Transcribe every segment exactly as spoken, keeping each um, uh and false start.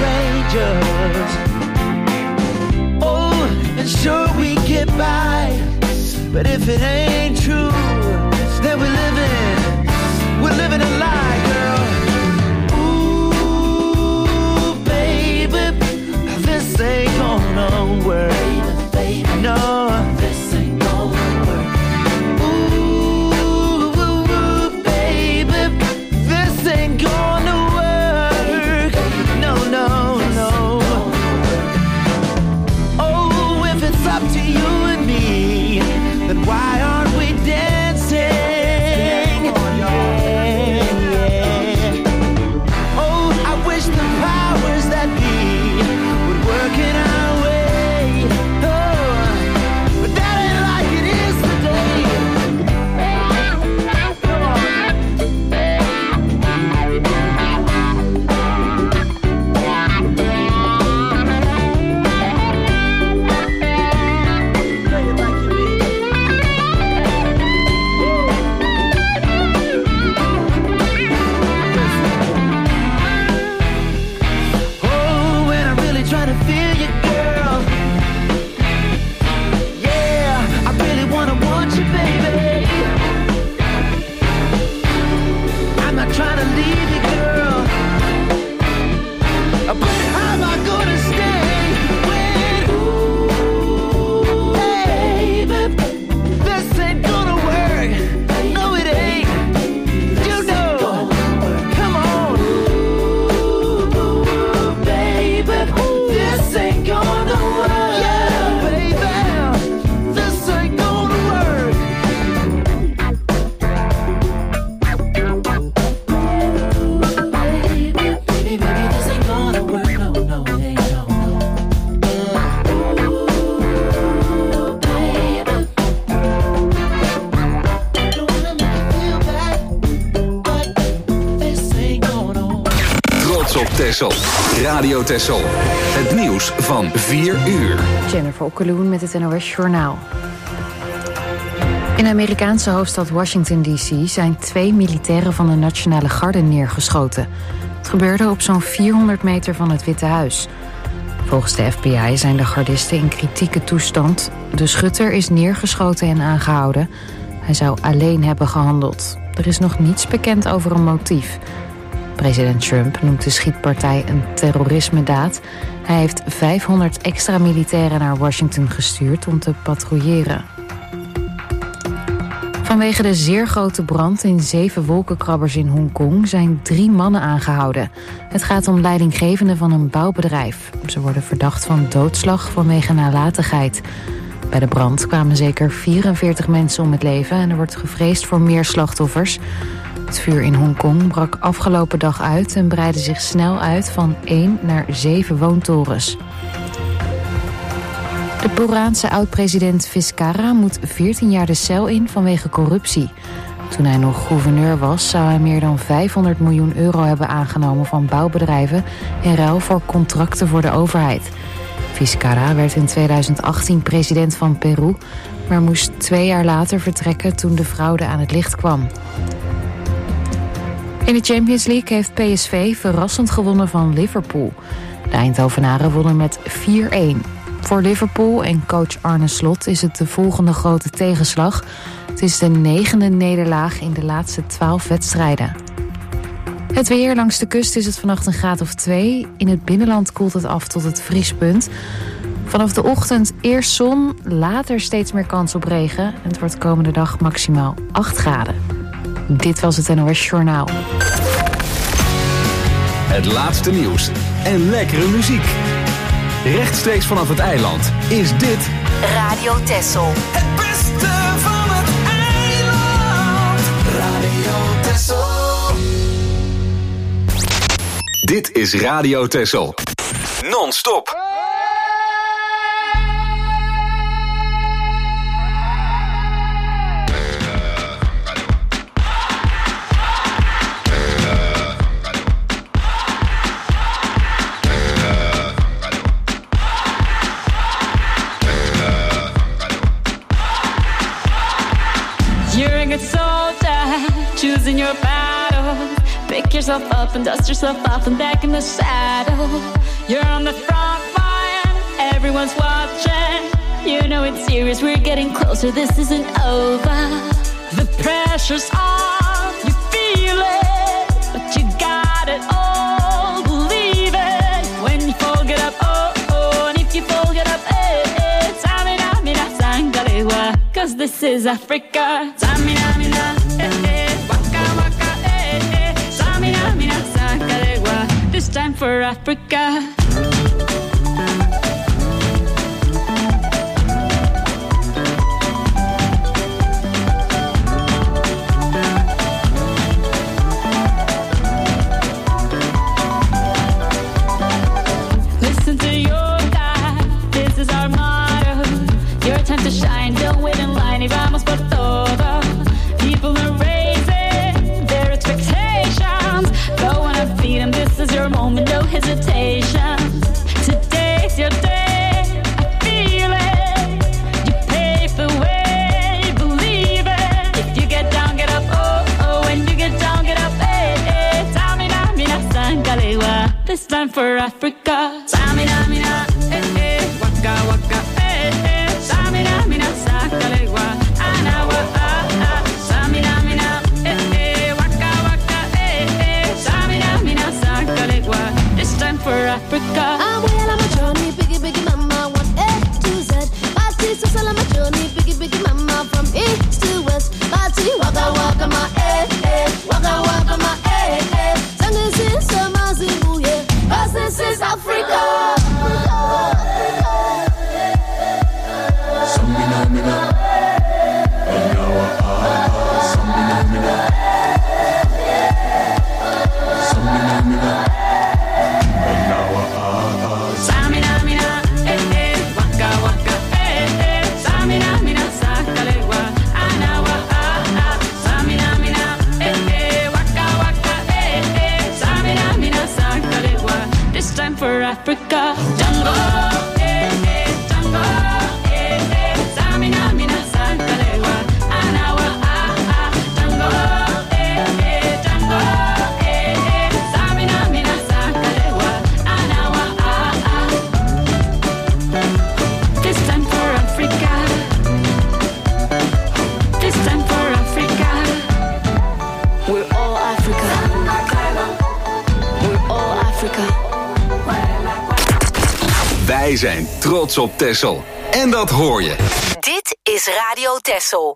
strangers. Oh, and sure we get by, but if it ain't true, then we're living, we're living a lie, girl. Ooh, baby, this ain't gonna work. Baby, baby, no, this ain't gonna work. Ooh, baby, this ain't gonna work. No, no, no. Oh, if it's up to you and me, then why aren't we dancing? Yeah, yeah. Oh, I wish the powers that be would work in our way. Oh, but that ain't like it is today. Come on. Play it like you mean it. Oh, when I'm really trying to feel you, girl. Yeah, I really wanna want you, baby. I'm not trying to leave you, girl. But how am I gonna stay when, ooh, baby, this ain't gonna work. No, it ain't. You know. Come on. Ooh, baby, this ain't gonna work. Yeah, baby, this ain't gonna work. Baby, baby, baby, this ain't gonna work. No, no, it ain't. No, no. Ooh, baby, don't wanna make you feel bad, but this ain't gonna work. Trots op Texel. Radio Texel. Het nieuws van vier uur. Jennifer Okkeloen met het N O S Journaal. In de Amerikaanse hoofdstad Washington D C zijn twee militairen van de Nationale Garde neergeschoten. Het gebeurde op zo'n vierhonderd meter van het Witte Huis. Volgens de F B I zijn de gardisten in kritieke toestand. De schutter is neergeschoten en aangehouden. Hij zou alleen hebben gehandeld. Er is nog niets bekend over een motief. President Trump noemt de schietpartij een terrorismedaad. Hij heeft vijfhonderd extra militairen naar Washington gestuurd om te patrouilleren. Vanwege de zeer grote brand in zeven wolkenkrabbers in Hongkong zijn drie mannen aangehouden. Het gaat om leidinggevenden van een bouwbedrijf. Ze worden verdacht van doodslag vanwege nalatigheid. Bij de brand kwamen zeker vierenveertig mensen om het leven en er wordt gevreesd voor meer slachtoffers. Het vuur in Hongkong brak afgelopen dag uit en breidde zich snel uit van één naar zeven woontorens. De Peruaanse oud-president Vizcarra moet veertien jaar de cel in vanwege corruptie. Toen hij nog gouverneur was, zou hij meer dan vijfhonderd miljoen euro hebben aangenomen van bouwbedrijven in ruil voor contracten voor de overheid. Vizcarra werd in tweeduizend achttien president van Peru, maar moest twee jaar later vertrekken toen de fraude aan het licht kwam. In de Champions League heeft P S V verrassend gewonnen van Liverpool. De Eindhovenaren wonnen met vier-een. Voor Liverpool en coach Arne Slot is het de volgende grote tegenslag. Het is de negende nederlaag in de laatste twaalf wedstrijden. Het weer langs de kust is het vannacht een graad of twee. In het binnenland koelt het af tot het vriespunt. Vanaf de ochtend eerst zon, later steeds meer kans op regen. En het wordt komende dag maximaal acht graden. Dit was het N O S Journaal. Het laatste nieuws en lekkere muziek. Rechtstreeks vanaf het eiland is dit Radio Texel. Het beste van het eiland. Radio Texel. Dit is Radio Texel. Non-stop. You're a good soldier, choosing your battles, Pick yourself up and dust yourself off and back in the saddle. You're on the front line, everyone's watching. You know it's serious, we're getting closer, this isn't over. The pressure's on, you feel it, but you got it all, believe it. When you fall, get up, oh, oh, and if you fall, get up, eh, eh. Samina, mina, sangalewa, cause this is Africa. Samina, mina, eh, eh, waka, waka, eh, eh. Samina, mina, sangalewa, this time for Africa. Time to shine, don't wait in line, y vamos por todo. People are raising their expectations. Go on and feed them, this is your moment, no hesitation. Today's your day, I feel it. You pave the way, believe it. If you get down, get up, oh, oh. When you get down, get up, eh, eh. Samina, mina, sangalewa, this time for Africa. Samina, mina, eh, eh. Waka, waka, eh, eh. Samina, mina, sangalewa, anawa, ah, ah. Samina, mina, eh, eh. Waka, waka, eh, eh. Samina, mina, sangalewa, this time for Africa. I'm well on my journey, biggie, biggie, mama, one A to Z. Party, so on my journey, biggie, biggie, mama, from east to west. Party, waka, waka, my eh, eh. Waka, waka, my eh, eh. Sangin' sin, sama, zibu, yeah. 'Cause this is Africa. Samina, mina, anawa, ah, ah. Samina, mina, Samina, mina, anawa, ah, ah. Samina, mina, eh, eh. Waka, waka, eh, eh. Samina, mina, sangalewa, anawa, ah, ah. Samina, mina, eh, eh. Waka, waka, eh, eh. Samina, mina, sangalewa, this time for Africa. Jungle, eh, eh. Jungle, eh, eh. Samina, mina, sangalewa, anawa, ah, ah. Jungle, eh, eh. Jungle, eh, eh. Samina, mina, sangalewa, anawa, ah, ah. This time for Africa. This time for Africa. We're all Africa. We're all Africa. Wij zijn trots op Texel. En dat hoor je. Dit is Radio Texel.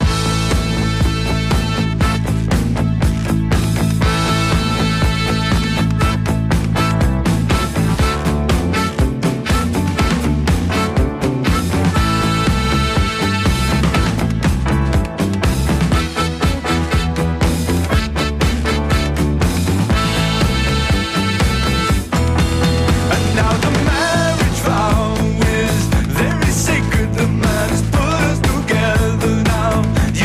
Very sacred, the man has put us together now.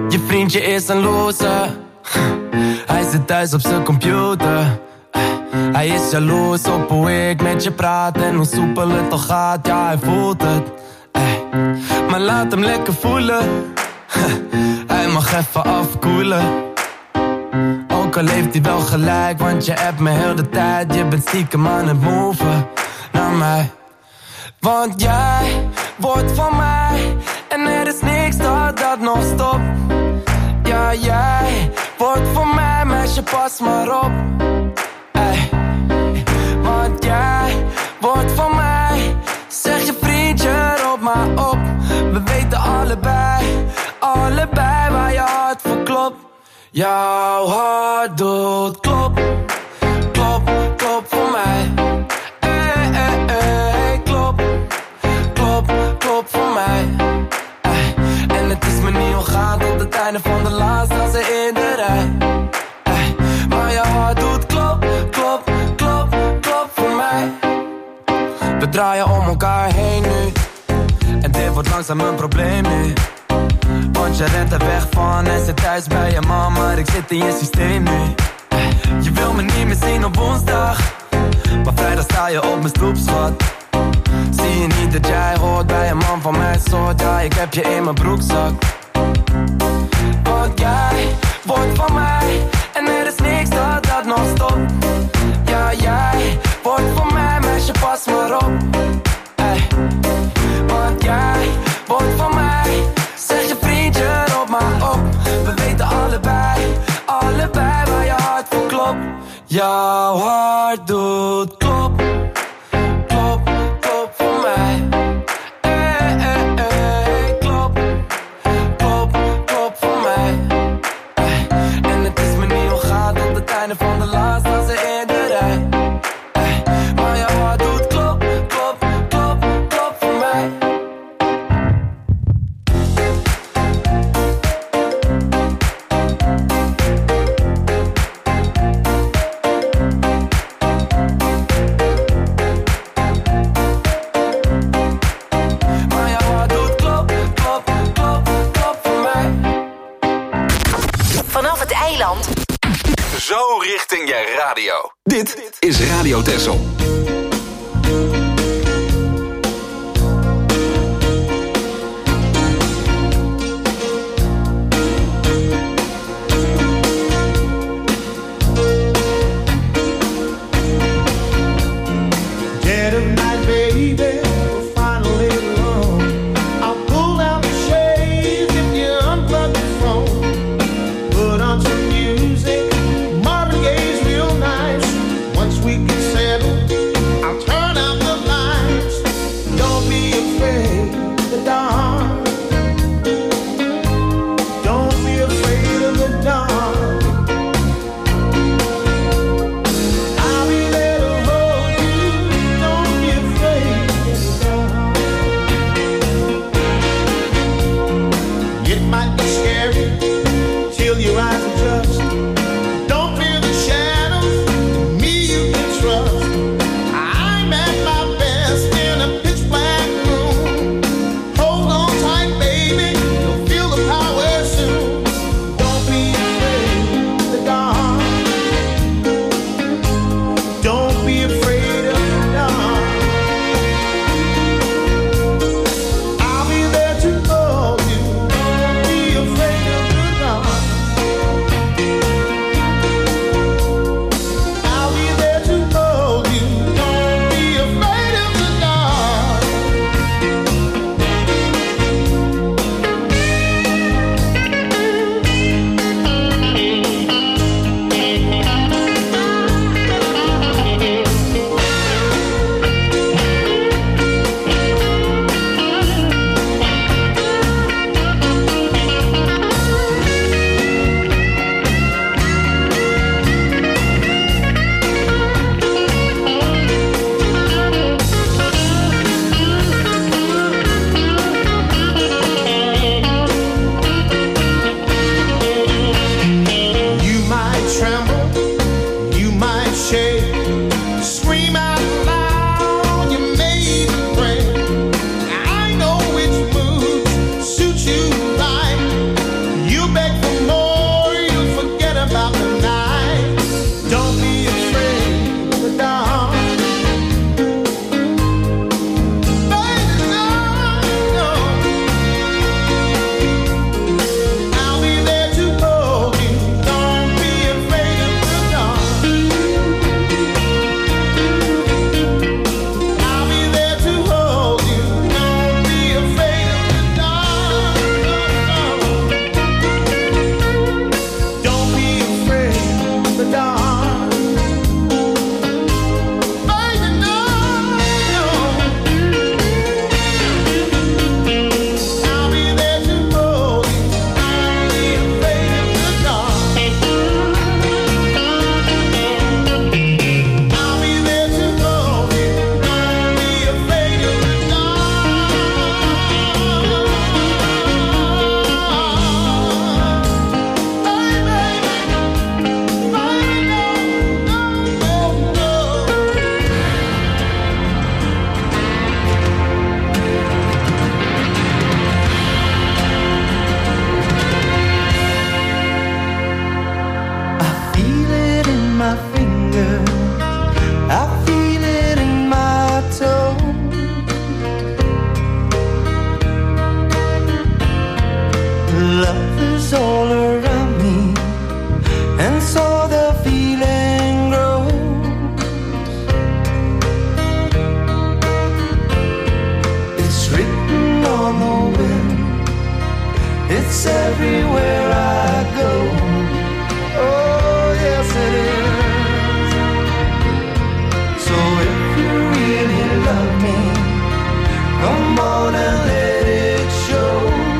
Je vriendje is een loser. Hij zit thuis op zijn computer. Hij is jaloers op hoe ik met je praat en hoe soepel het toch gaat, ja hij voelt het. Maar laat hem lekker voelen. Hij mag even afkoelen. Ook al heeft hij wel gelijk, want je hebt me heel de tijd. Je bent stiekem aan het moven naar mij. Want jij wordt van mij en er is niks dat dat nog stopt. Ja, jij wordt van mij, meisje, pas maar op. Ey. Want jij wordt van mij, zeg je vriendje, roep maar op. We weten allebei, allebei waar je hart voor klopt. Jouw hart doet klop, klop, klop voor mij. Ey, ey, ey, klop, klop, klop voor mij. Ey. En het is me niet ongaan tot het einde van de laatste als ze in de rij. Ey. Maar je hart doet klop, klop, klop, klop voor mij. We draaien om elkaar heen nu. En dit wordt langzaam een probleem nu. Want je rent er weg van en zit thuis bij je man. Maar ik zit in je systeem nu. Je wil me niet meer zien op woensdag, maar vrijdag sta je op mijn stoep, schat. Zie je niet dat jij hoort bij een man van mijn soort? Ja, ik heb je in mijn broekzak. Want jij wordt van mij en er is niks dat dat nog stopt. Ja, jij wordt van mij, meisje, pas maar op. Ey. Want jij wordt van mij, zeg je vriendje, roep maar op. We weten allebei, allebei waar je hart voor klopt. Jouw hart doet klop, klop, klop voor mij. Ey, ey, ey, klop, klop, klop voor mij. Ey. En het is me niet ongaan tot het einde van de laatste als ze in de rij. Ey. Maar jouw hart doet klop, klop, klop, klop voor mij. Vanaf het eiland. Zo richting je radio. Dit is Radio Texel. Dead of night, baby, we're finally alone. I'll pull down the shades if you unplug the phone. Put on some music, Marvin Gaye's real nice. Once we get settled, It's everywhere I go. Oh, yes it is. So if you really love me, come on and let it show.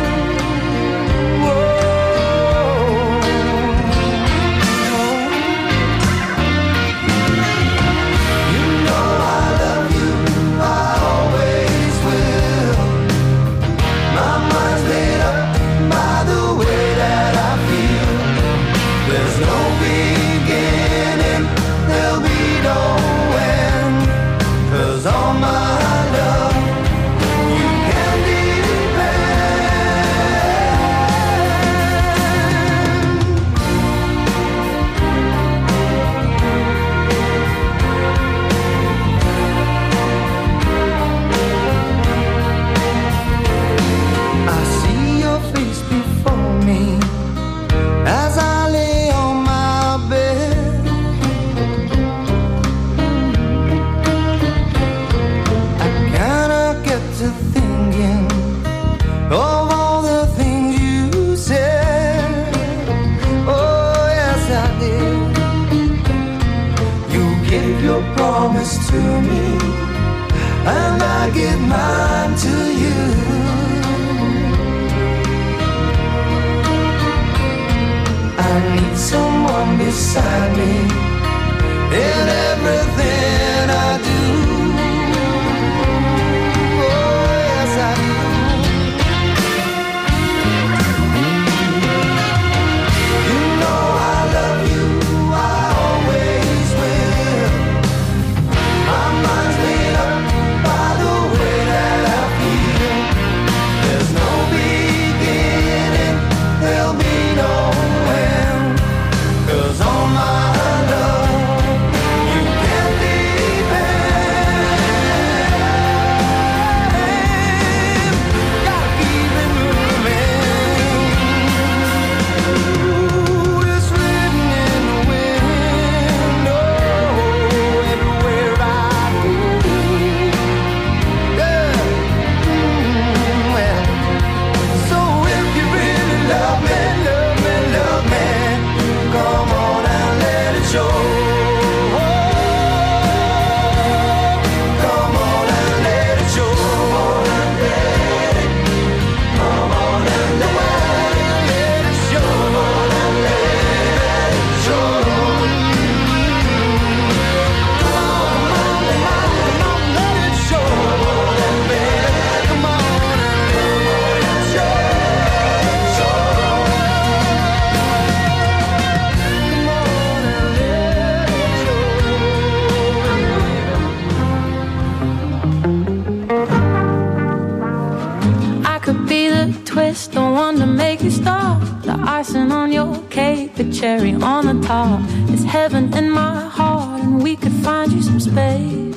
Promise to me, and I give mine to you. I need someone beside me in everything I do. Oh, yes, I do. You know I love you, I always will. My mind's made up by the way that I feel. There's no beginning, there'll be no end. 'Cause all my love, you can depend. Gotta keep it moving. Ooh, it's written in the wind. Oh, everywhere I go. Yeah. Mm, well, so if you really love me, love me, love me, come on and let it show. Come on and let it show. Come on and let it show. Come on and let it show. Come on, come on, let it show. Come on and let it show. I could be the twist, the one to make you stop, the icing on your cake, the cherry on the top. It's heaven in my heart, and we could find you some space.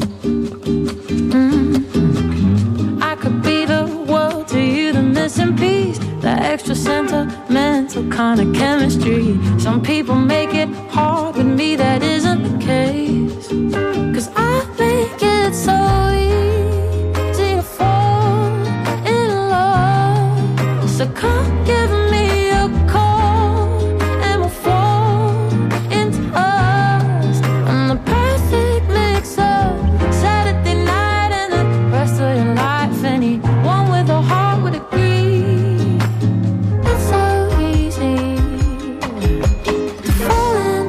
Mm. I could be the world to you, the missing piece, the extra sentimental kind of chemistry. Some people make it hard, with me that isn't the case. 'Cause I make it so easy to fall in love. So come give me a call, and we'll fall into us. I'm the perfect mix of Saturday night and the rest of your life. Anyone with a heart would agree. It's so easy to fall in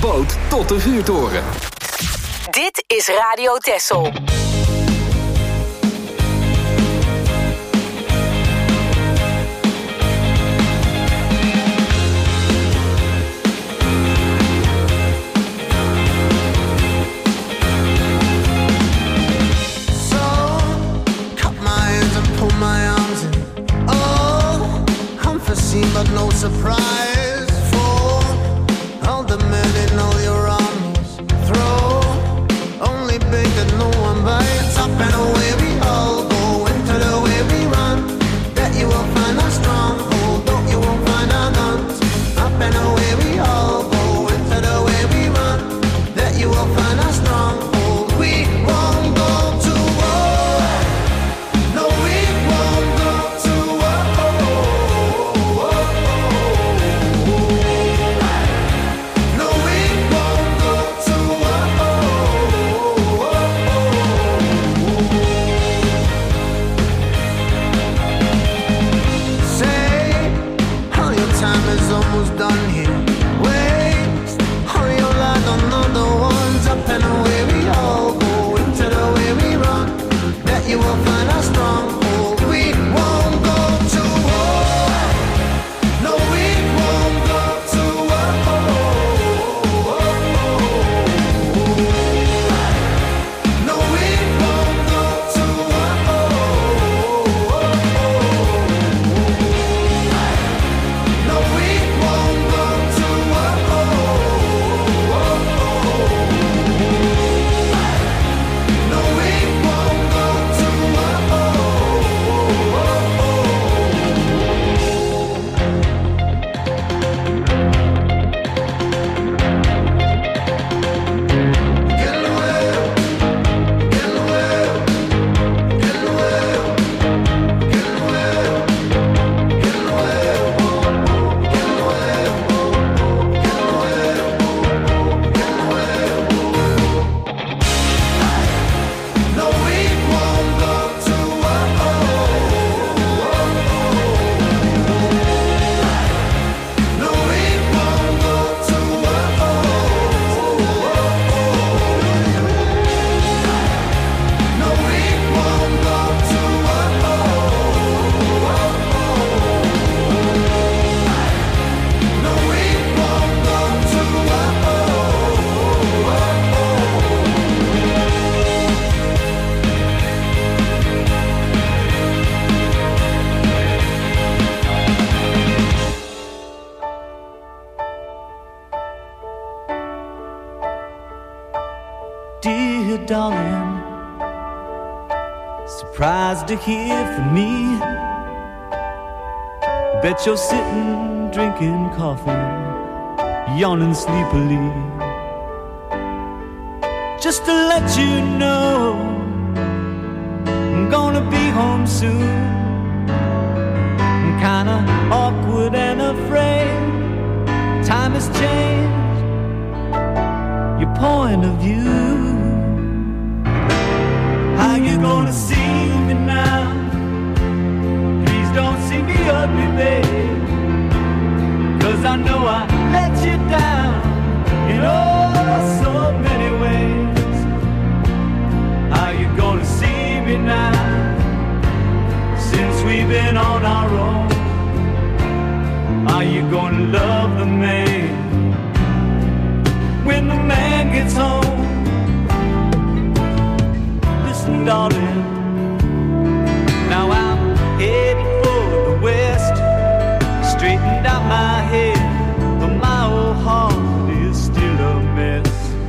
boot tot de vuurtoren. Dit is Radio Texel. But no surprise for all the men in all your armies. Throw only big that no one bites. Up and away we all go into the way we run. That you will find us stronghold, though you won't find our guns. Up and away we all go into the way we run. That you will find us stronghold. We won't go to war. No, we won't go to war. Almost done here. Waste all your light on other ones. Up and away we all go into the way we run. That you will find us stronghold. We won't go to war. No, we won't go to war. No, we won't go to war. No, we darling, surprised to hear from me. Bet you're sitting, drinking coffee, yawning sleepily. Just to let you know, I'm gonna be home soon. I'm kinda awkward and afraid. Time has changed your point of view. How you gonna see me now? Please don't see me ugly, babe, 'cause I know I let you down in oh so many ways. How you gonna see me now? Since we've been on our own, are you gonna love the man when the man gets home? Darling, now I'm headed for the west, straightened out my head, but my old heart is still a mess.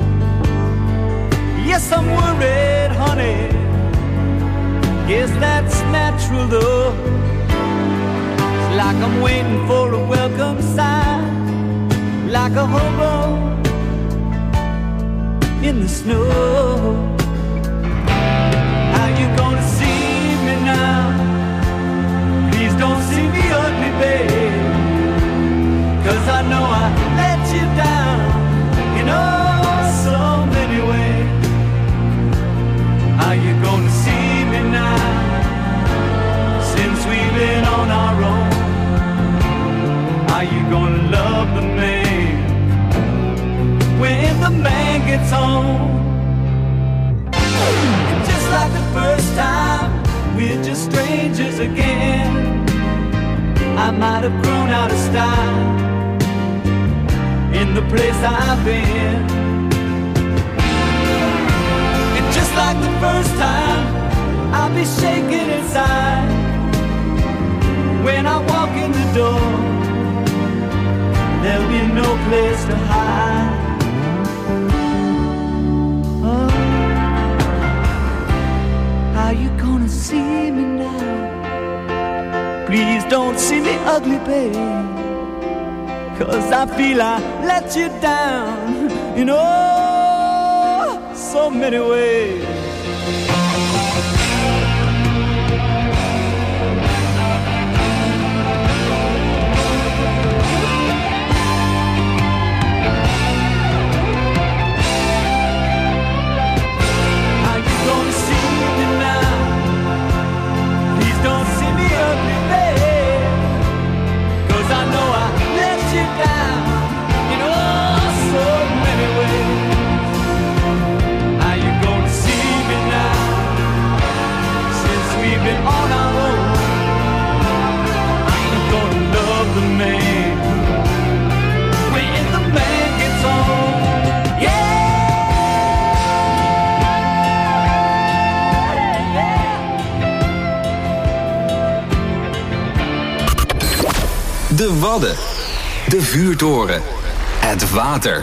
Yes, I'm worried, honey, guess that's natural though. It's like I'm waiting for a welcome sign, like a hobo in the snow. You gonna see me now? Please don't see me ugly, babe, 'cause I know I let you down in oh so many ways. Are you gonna see me now? Since we've been on our own, are you gonna love the man when I might have grown out of style in the place I've been. And just like the first time, I'll be shaking inside when I walk in the door. There'll be no place to hide. Oh, how you gonna see me now? Please don't see me ugly, babe, 'cause I feel I let you down in oh so many ways. De Wadden, de vuurtoren, het water.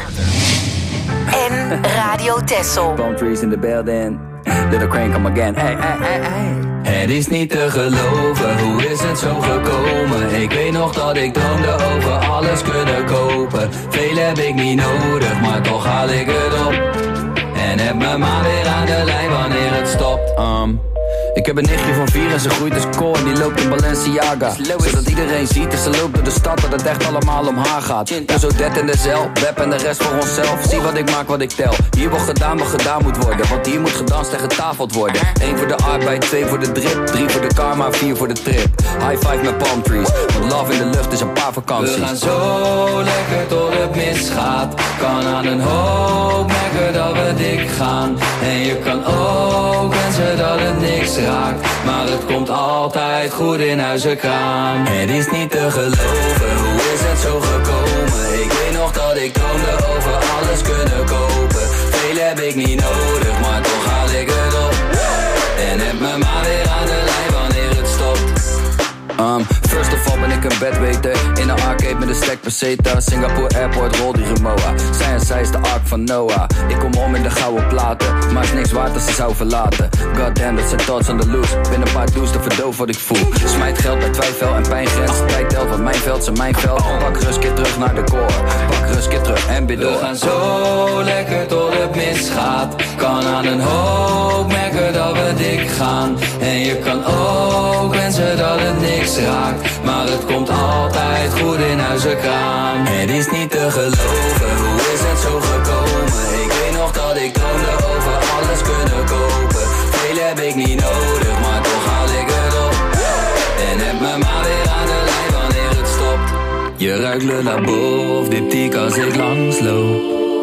En Radio Texel. Palm trees in the building, little crane come again. Hey, hey, hey, hey. Het is niet te geloven, hoe is het zo gekomen? Ik weet nog dat ik droomde over alles kunnen kopen. Veel heb ik niet nodig, maar toch haal ik het op. En heb me maar weer aan de lijn wanneer het stopt. Um. Ik heb een nichtje van vier en ze groeit als kool en die loopt in Balenciaga. Zodat iedereen ziet als ze loopt door de stad dat het echt allemaal om haar gaat. En zo dat in de cel, Web en de rest voor onszelf. Zie wat ik maak, wat ik tel. Hier wordt gedaan wat gedaan moet worden, want hier moet gedanst en getafeld worden. Eén voor de arbeid, twee voor de drip, drie voor de karma, vier voor de trip. High five met palm trees, want love in de lucht is een paar vakanties. We gaan zo lekker tot het misgaat. Kan aan een hoop merken dat we dik gaan. En je kan ook wensen dat het niks raakt, maar het komt altijd goed in Huizenkraan. Het is niet te geloven, hoe is het zo gekomen? Ik weet nog dat ik droomde over alles kunnen kopen. Veel heb ik niet nodig, maar toch haal ik het op. En heb me maar weer aan de lijn wanneer het stopt. Um, first of all ben ik een bedweter. In een arcade met een stack peseta. Singapore Airport, rol die Remoa. Zij en zij is de ark van Noah. Ik kom om in de gouden platen, maar is niks waard als ze zou verlaten. Goddamn, dat zijn thoughts on the loose. Ben een paar do's te verdoven wat ik voel. Smijt geld bij twijfel en pijngrens. Tijd telt, want mijn veld zijn mijn veld. Pak rust, keer terug naar de core. Pak rust, keer terug en bid door. We gaan zo lekker tot het misgaat. Kan aan een hoop merken dat we dik gaan. En je kan ook wensen dat het niks raakt, maar het komt altijd goed in Huizenkraan. Het is niet te geloven, hoe is het zo gekomen? Ik weet nog dat ik droomde over alles kunnen kopen. Veel heb ik niet nodig, maar toch haal ik het op. En heb me maar weer aan de lijn wanneer het stopt. Je ruikt Le Labo of diptyque als ik langsloop.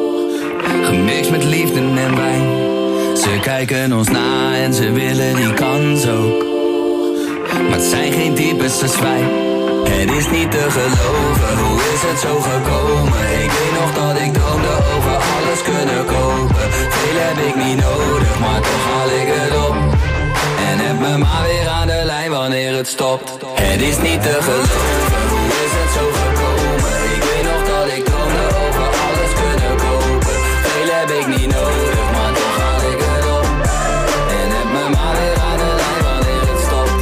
Gemixt met liefde en wijn. Ze kijken ons na en ze willen die kans ook. Maar het zijn geen types als wij. Het is niet te geloven, hoe is het zo gekomen? Ik weet nog dat ik droomde over alles kunnen kopen. Veel heb ik niet nodig, maar toch haal ik het op. En heb me maar weer aan de lijn wanneer het stopt. Het is niet te geloven, hoe is het zo gekomen? Ik weet nog dat ik droomde over alles kunnen kopen. Veel heb ik niet nodig, maar toch haal ik het op. En heb me maar weer aan de lijn wanneer het stopt.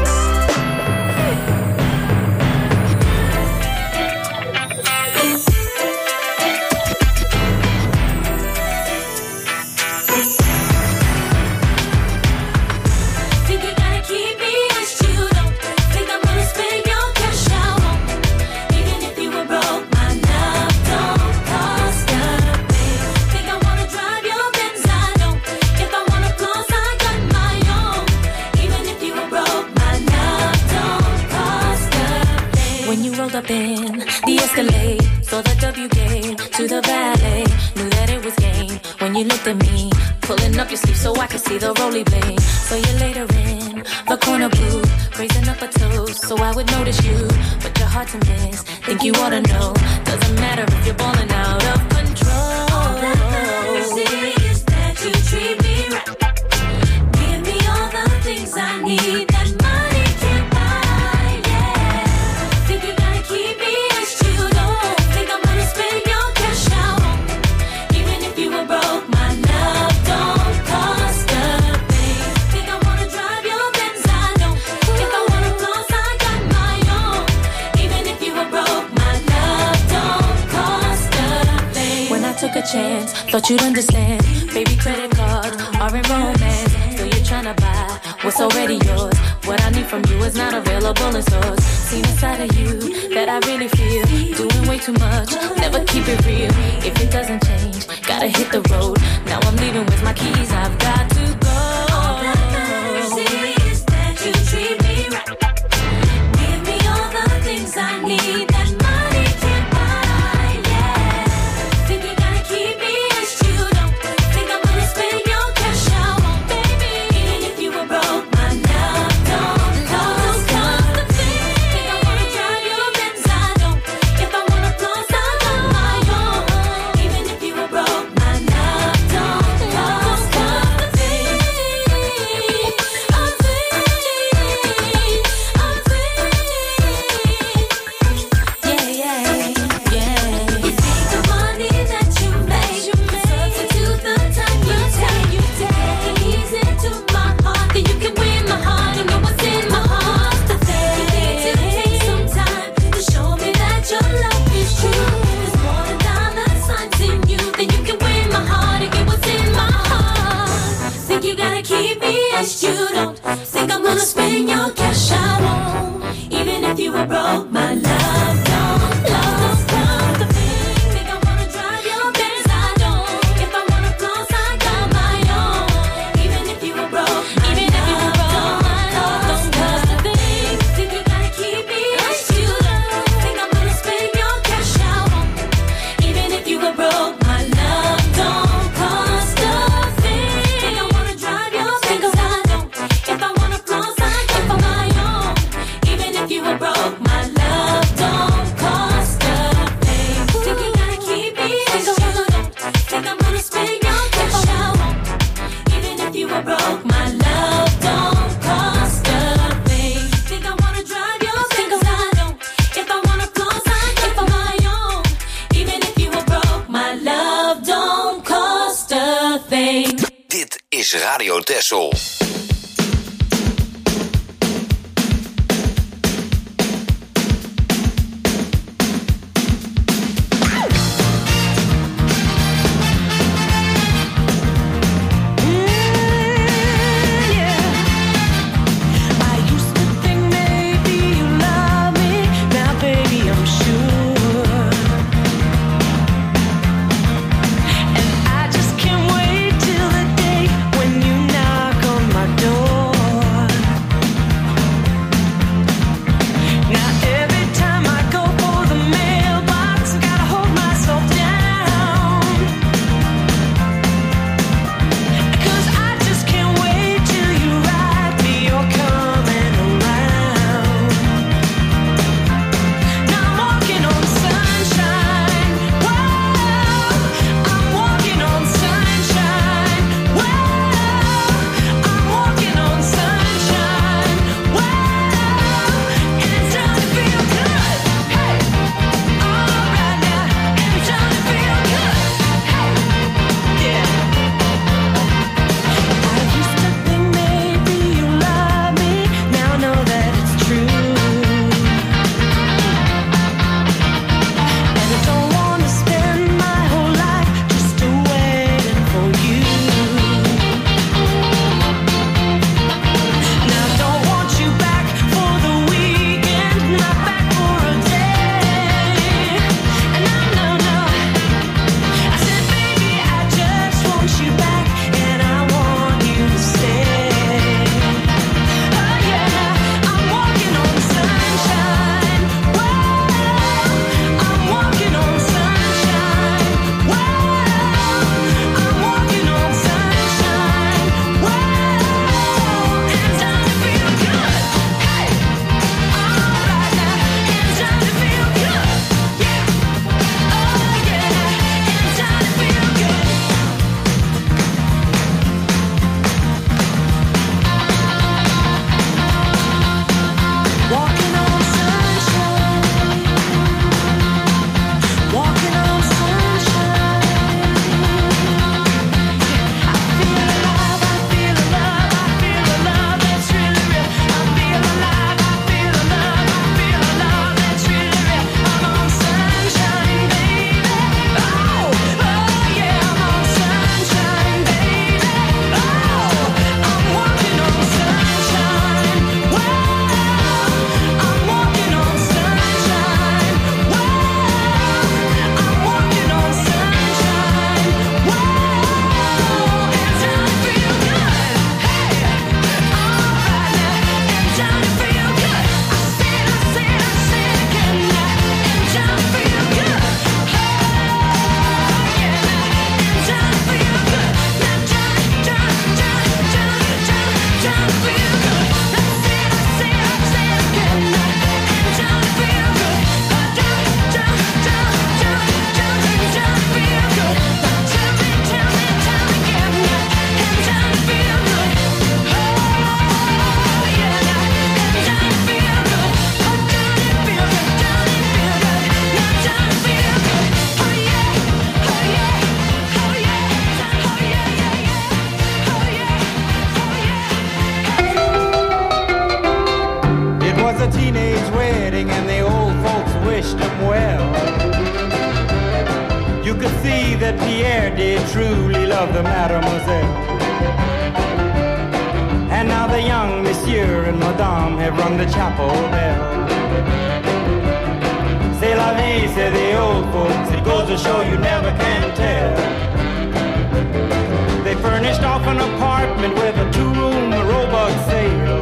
Up in the Escalade, saw the W game to the valet, knew that it was game when you looked at me, pulling up your sleeve so I could see the roly blade. So you later in the corner booth, raising up a toast so I would notice you, but you're hard to miss. Think you ought to know, doesn't matter if you're balling out of control. All that matters is that you treat me right. Give me all the things I need that money can't buy, yeah. Think you gotta keep me as you don't think I'm gonna spend your cash out on me. Even if you were broke, my love don't cost a thing. Think I wanna drive your Benz, I don't. If I wanna floss, I got my own. Even if you were broke, my love don't cost a thing. When I took a chance, thought you'd understand. Baby, credit cards are in romance. Still you're tryna buy what's already yours. What I need from you is not available in stores. Seen a side of you that I really feel. Doing way too much, never keep it real. If it doesn't change, gotta hit the road. Now I'm leaving with my keys, I've got to go. All that matters is that you treat me right. Give me all the things I need that money can't buy, yeah. Think you gotta keep me as you don't think I'm gonna spend your cash out on, baby. Even if you were broke, my love don't cost a thing. Think I wanna drive your Benz, I don't. If I wanna floss, I got my own. Even if you were broke, my love don't cost a thing. A thing, a thing. Yeah, yeah, yeah. You think the money that you make substitute the time you take. You take it easy to my heart, then you can win my heart. You know what's in my heart. The thing you need to take some time to show me that your love is true. There's more than dollar signs in you, then you can win my heart and get what's in my heart. Think you gotta keep me as you don't think I'm gonna spend your cash I won't. Even if you were broke, my love don't love don't the thing. Think I wanna drive your Benz, I don't. If I wanna floss, I got my own. Even if you were broke, even if you were broke, my love don't cost a thing. Think you gotta keep me as you don't think I'm gonna spend your cash out on me. Even if you were broke, my love don't cost a thing. Think I wanna drive your Benz, I don't. If I wanna floss, I got my own. Even if you were broke, my love don't cost a thing. Think you gotta keep me as you don't think I'm gonna spend your cash out on me. Even if you were broke, my love don't cost a thing. Think I wanna drive your Benz, I don't. If I wanna floss, I got my own. Even if you were broke, my love don't cost a thing. Dit is Radio Texel. I used to think maybe you love me. Now, baby, I'm sure. And I just can't wait till the day when you knock on my that Pierre did truly love the mademoiselle. And now the young monsieur and madame have rung the chapel bell. C'est la vie, say the old folks, it goes to show you never can tell. They furnished off an apartment with a two-room robot sale.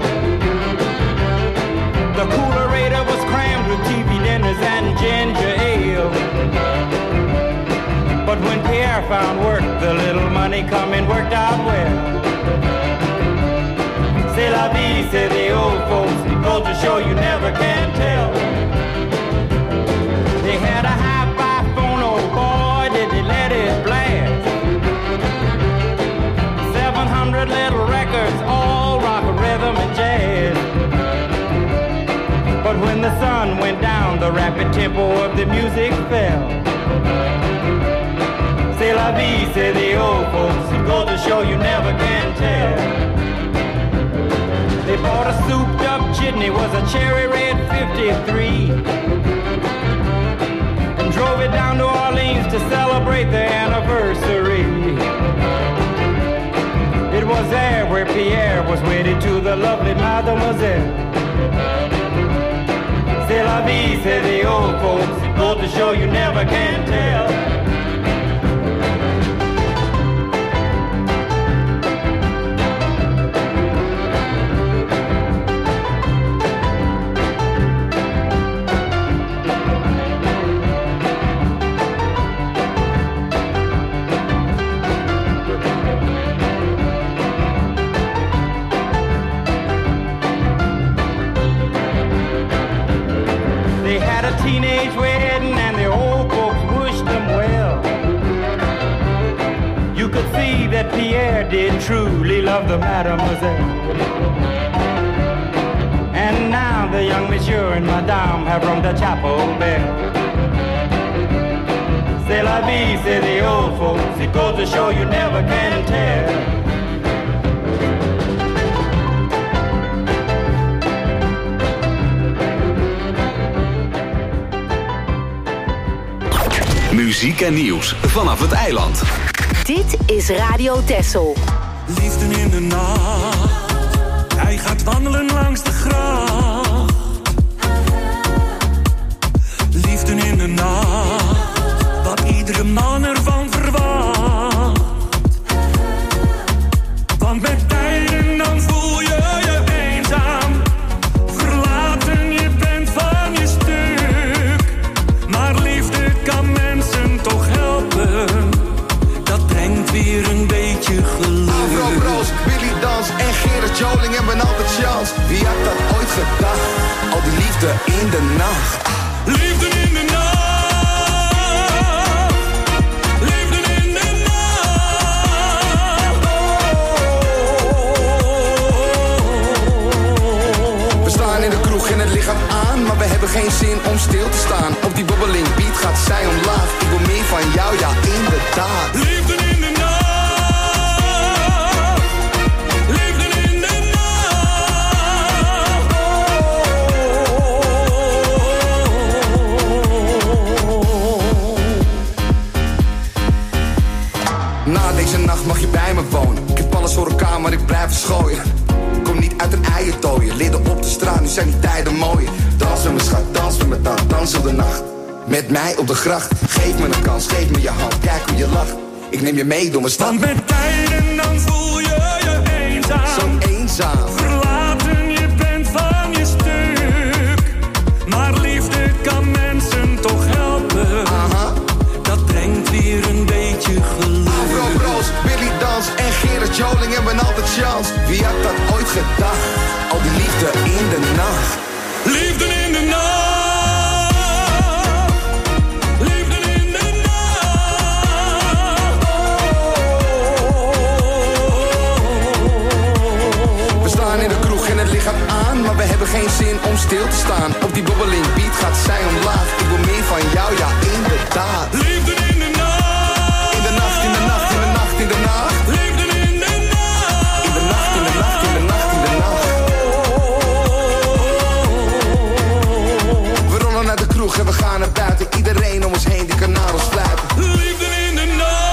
The coolerator was crammed with T V dinners and ginger ale. But when Pierre found work, the little money coming worked out well. C'est la vie, say the old folks, it goes to show you never can tell. They had a hi-fi phone, oh boy, did they let it blast. seven hundred little records, all rock, rhythm, and jazz. But when the sun went down, the rapid tempo of the music fell. C'est la vie, say the old folks, it goes to show you never can tell. They bought a souped up jitney, was a cherry red fifty-three, and drove it down to Orleans to celebrate their anniversary. It was there where Pierre was wedded to the lovely mademoiselle. C'est la vie, say the old folks, it goes to show you never can tell. Teenage wedding and the old folks wished them well. You could see that Pierre did truly love the mademoiselle. And now the young monsieur and madame have rung the chapel bell. C'est la vie, say the old folks, it goes to show you never can tell. Muziek en nieuws vanaf het eiland. Dit is Radio Texel. Liefde in de nacht. Hij gaat wandelen langs de gracht. Liefde in de nacht. Wat iedere man ervan verwacht. Want met tijden dan voel je je eenzaam. Verlaten, je bent van je stuk. Maar liefde kan mensen toch helpen. Dat brengt weer een beetje geluk. Afro Bros, Billy Dans en Gerard Joling hebben altijd chance. Wie had dat ooit gedacht? Al die liefde in de nacht. Liefde in de nacht. Liefde in de nacht. We staan in de kroeg en het lichaam aan, maar we hebben geen zin om stil te staan. Op die bobbeling beat gaat zij omlaag. Ik wil meer van jou, ja inderdaad. Liefde in de nacht. Liefde in de nacht. Na deze nacht mag je bij me wonen. Ik heb alles voor elkaar, maar ik blijf verschooien. Kom niet uit een eiertooien. Lidden op de straat, nu zijn die tijden mooie. Dans met me schat, dans met me dan, dans op de nacht. Met mij op de gracht, geef me een kans, geef me je hand, kijk hoe je lacht. Ik neem je mee door mijn stad. Want met tijden dan voel je je eenzaam. Zo eenzaam. Verlaten, je bent van je stuk. Maar liefde kan mensen toch helpen. Aha. Dat brengt weer een beetje geluk. Afro Bros, Billy Dans en Gerard Joling hebben altijd chance. Wie had dat ooit gedacht? Al die liefde in de nacht. Liefde in de nacht. Maar we hebben geen zin om stil te staan. Op die bobbeling beat gaat zij omlaag. Ik wil meer van jou, ja inderdaad. Liefde in de nacht. In de nacht, in de nacht, in de nacht, in de nacht. Liefde in de nacht. In de nacht, in de nacht, in de nacht, in de nacht. We rollen naar de kroeg en we gaan naar buiten. Iedereen om ons heen die kan naar ons fluiten. Liefde in de nacht.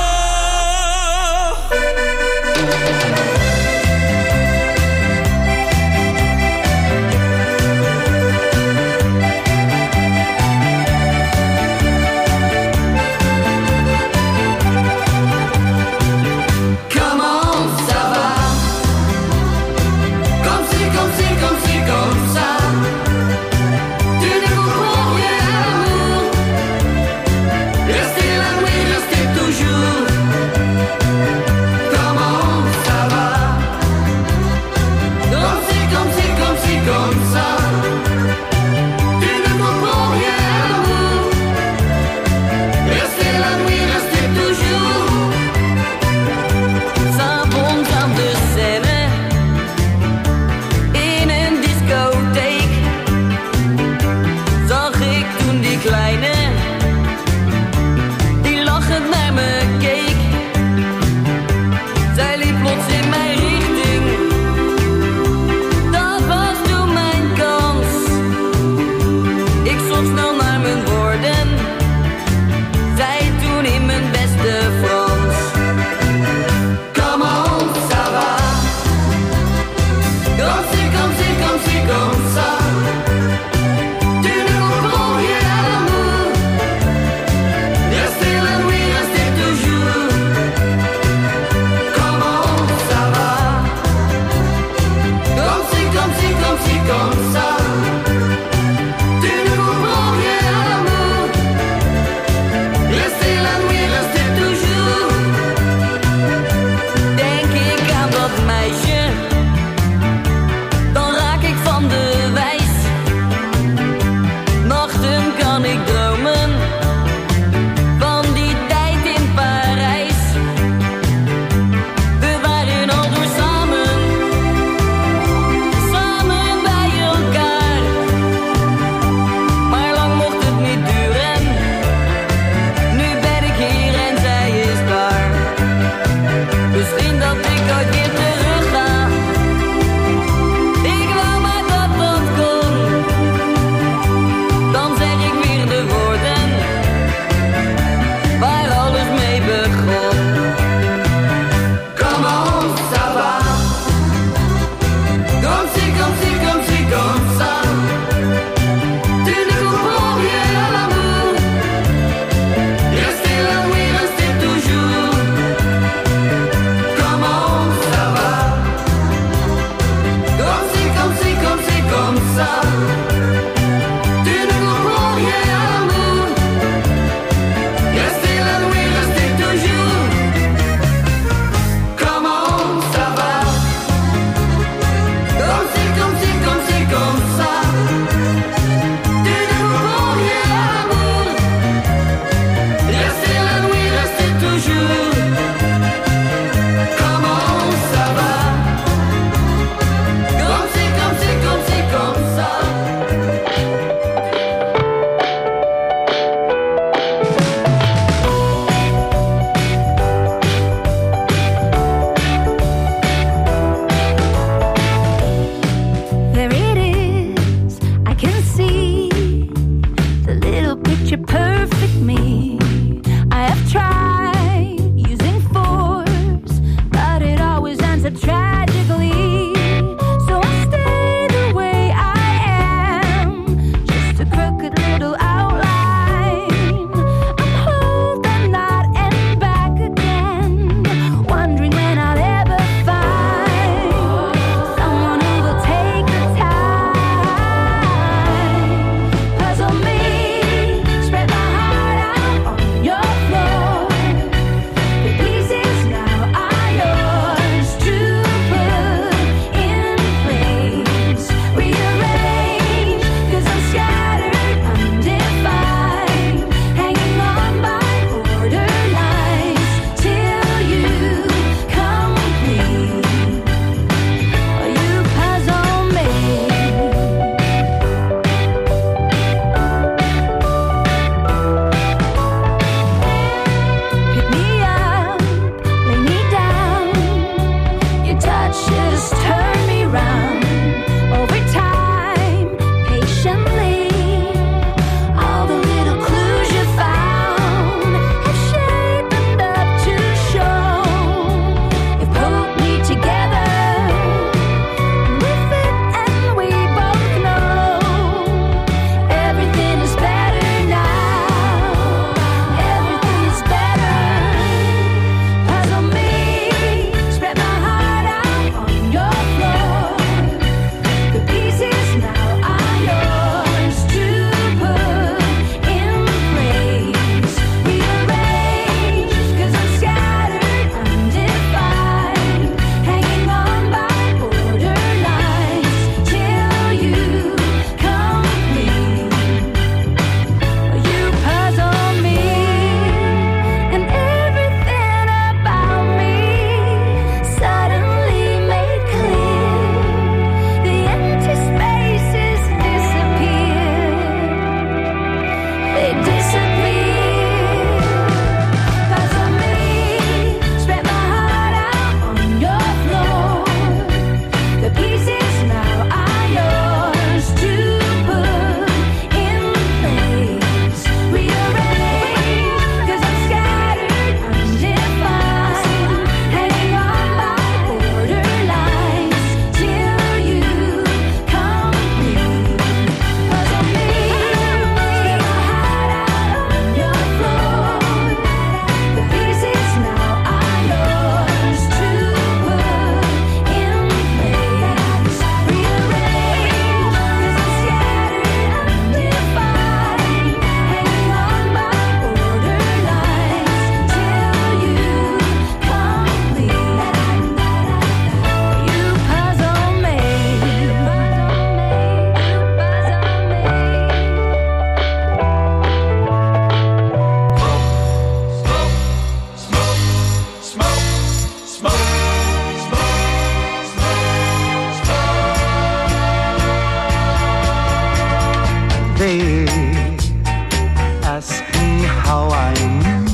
They ask me how I knew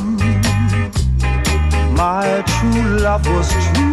my true love was true.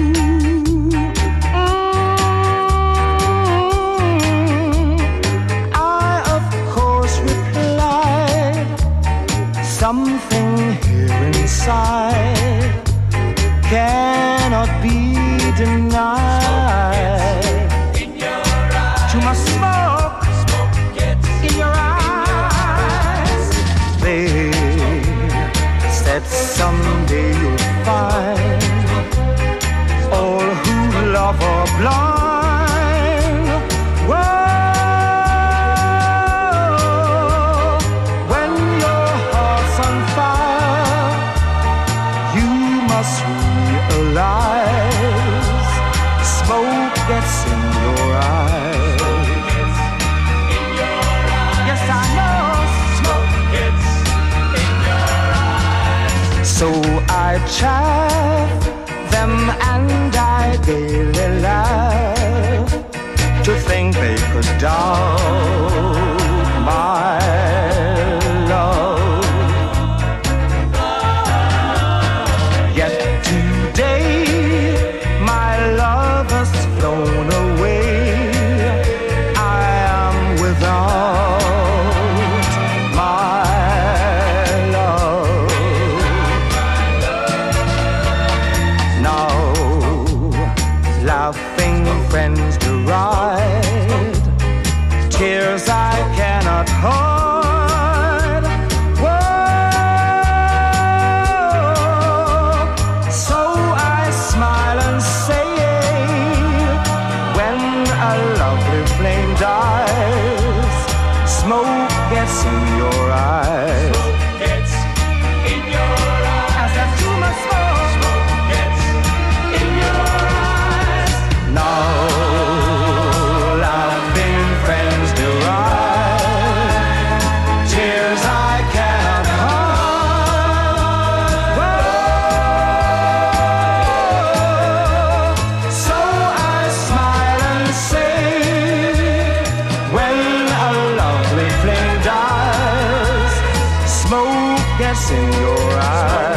Something here inside cannot be denied. In your eyes. Too much smoke, smoke gets in your eyes. They said someday you'll find all who love are blind. Whoa. Realize smoke gets in your eyes. In your eyes. Yes, I know smoke gets in your eyes. So I chaff them and I gaily laugh to think they could doubt my love. Flown away, I am without my love. Now, laughing friends deride tears I cannot hide. Whoa. So I smile and say, a lovely flame dies, smoke gets in your eyes. Smoke gets in your eyes. As there's too much smoke, smoke gets in your eyes. Now, laughing friends deride tears I cannot hide. Whoa. So I smile and say, smoke gets in your eyes.